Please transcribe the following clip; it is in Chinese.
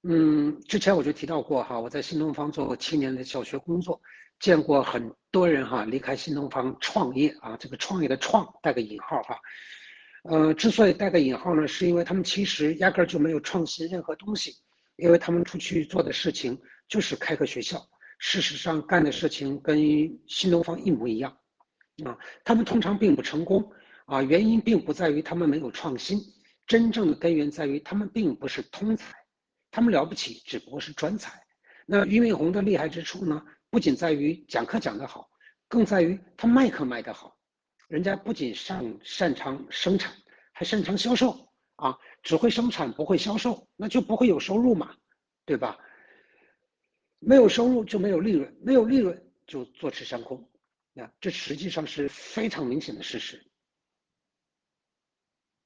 之前我就提到过哈，我在新东方做过7年的教学工作，见过很多人哈离开新东方创业啊，这个创业的创带个引号哈，之所以带个引号呢，是因为他们其实压根儿就没有创新任何东西，因为他们出去做的事情就是开个学校，事实上干的事情跟新东方一模一样啊，他们通常并不成功啊，原因并不在于他们没有创新，真正的根源在于他们并不是通才。他们了不起，只不过是专才。那俞敏洪的厉害之处呢，不仅在于讲课讲得好，更在于他卖课卖得好。人家不仅擅长生产，还擅长销售啊！只会生产不会销售，那就不会有收入嘛，对吧？没有收入就没有利润，没有利润就坐吃山空。这实际上是非常明显的事实。